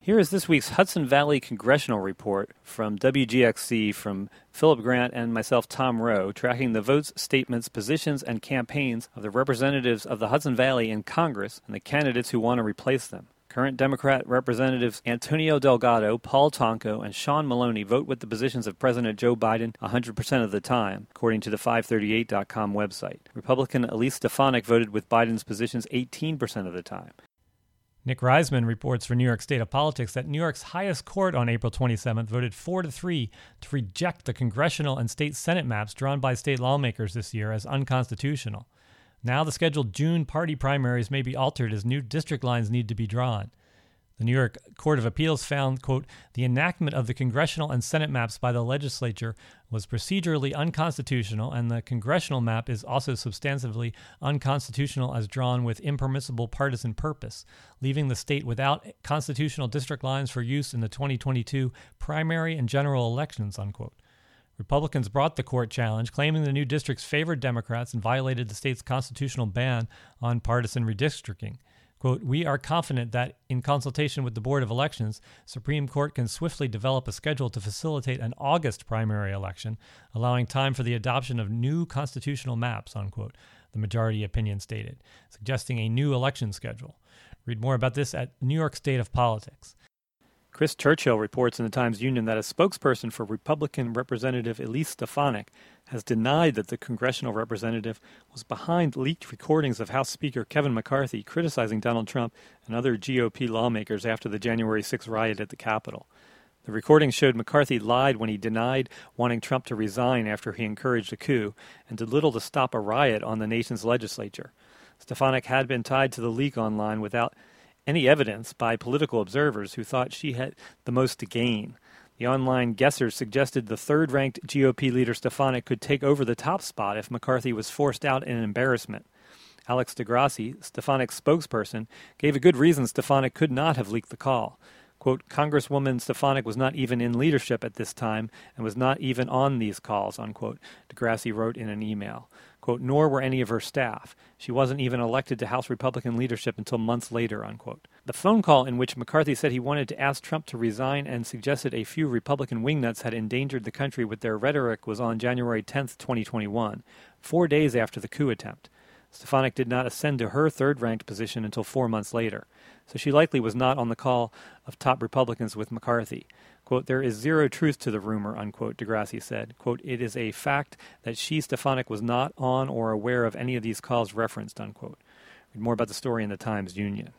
Here is this week's Hudson Valley Congressional Report from WGXC from Philip Grant and myself, Tom Rowe, tracking the votes, statements, positions, and campaigns of the representatives of the Hudson Valley in Congress and the candidates who want to replace them. Current Democrat Representatives Antonio Delgado, Paul Tonko, and Sean Maloney vote with the positions of President Joe Biden 100% of the time, according to the 538.com website. Republican Elise Stefanik voted with Biden's positions 18% of the time. Nick Reisman reports for New York State of Politics that New York's highest court on April 27th voted 4-3 to reject the congressional and state Senate maps drawn by state lawmakers this year as unconstitutional. Now the scheduled June party primaries may be altered as new district lines need to be drawn. The New York Court of Appeals found, quote, the enactment of the congressional and Senate maps by the legislature was procedurally unconstitutional, and the congressional map is also substantively unconstitutional as drawn with impermissible partisan purpose, leaving the state without constitutional district lines for use in the 2022 primary and general elections, unquote. Republicans brought the court challenge, claiming the new districts favored Democrats and violated the state's constitutional ban on partisan redistricting. Quote, we are confident that, in consultation with the Board of Elections, Supreme Court can swiftly develop a schedule to facilitate an August primary election, allowing time for the adoption of new constitutional maps, unquote, the majority opinion stated, suggesting a new election schedule. Read more about this at New York State of Politics. Chris Churchill reports in the Times-Union that a spokesperson for Republican Representative Elise Stefanik has denied that the congressional representative was behind leaked recordings of House Speaker Kevin McCarthy criticizing Donald Trump and other GOP lawmakers after the January 6 riot at the Capitol. The recordings showed McCarthy lied when he denied wanting Trump to resign after he encouraged a coup and did little to stop a riot on the nation's legislature. Stefanik had been tied to the leak online without any evidence by political observers who thought she had the most to gain. The online guessers suggested the third-ranked GOP leader Stefanik could take over the top spot if McCarthy was forced out in embarrassment. Alex DeGrassi, Stefanik's spokesperson, gave a good reason Stefanik could not have leaked the call. Quote, Congresswoman Stefanik was not even in leadership at this time and was not even on these calls, unquote, DeGrassi wrote in an email. Quote, nor were any of her staff. She wasn't even elected to House Republican leadership until months later, unquote. The phone call in which McCarthy said he wanted to ask Trump to resign and suggested a few Republican wingnuts had endangered the country with their rhetoric was on January 10, 2021, 4 days after the coup attempt. Stefanik did not ascend to her third-ranked position until 4 months later, so she likely was not on the call of top Republicans with McCarthy. Quote, there is zero truth to the rumor, unquote, DeGrassi said. Quote, it is a fact that she, Stefanik, was not on or aware of any of these calls referenced, unquote. Read more about the story in the Times-Union.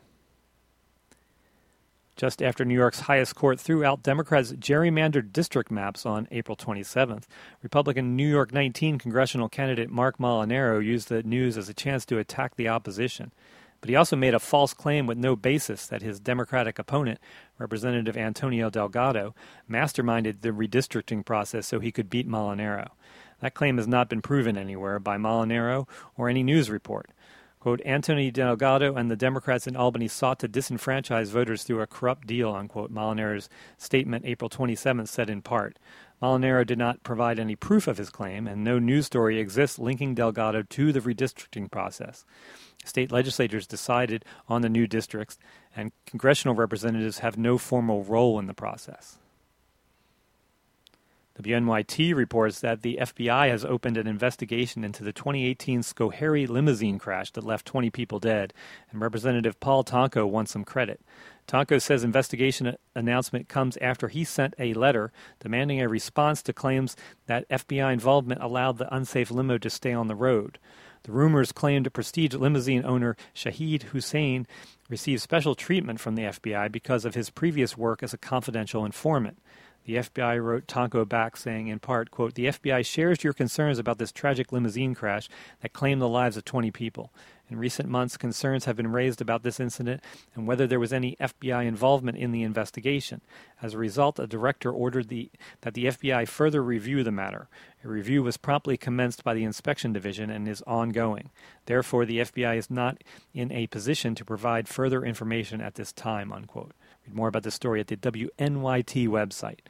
Just after New York's highest court threw out Democrats' gerrymandered district maps on April 27th, Republican New York 19 congressional candidate Mark Molinaro used the news as a chance to attack the opposition. But he also made a false claim with no basis that his Democratic opponent, Representative Antonio Delgado, masterminded the redistricting process so he could beat Molinaro. That claim has not been proven anywhere by Molinaro or any news report. Quote, Anthony Delgado and the Democrats in Albany sought to disenfranchise voters through a corrupt deal, unquote, Molinaro's statement April 27th said in part. Molinaro did not provide any proof of his claim, and no news story exists linking Delgado to the redistricting process. State legislatures decided on the new districts, and congressional representatives have no formal role in the process. WNYT reports that the FBI has opened an investigation into the 2018 Schoharie limousine crash that left 20 people dead, and Representative Paul Tonko wants some credit. Tonko says investigation announcement comes after he sent a letter demanding a response to claims that FBI involvement allowed the unsafe limo to stay on the road. The rumors claimed prestige limousine owner Shahid Hussein received special treatment from the FBI because of his previous work as a confidential informant. The FBI wrote Tonko back saying, in part, quote, the FBI shares your concerns about this tragic limousine crash that claimed the lives of 20 people. In recent months, concerns have been raised about this incident and whether there was any FBI involvement in the investigation. As a result, a director ordered that the FBI further review the matter. A review was promptly commenced by the Inspection Division and is ongoing. Therefore, the FBI is not in a position to provide further information at this time, unquote. Read more about this story at the WNYT website.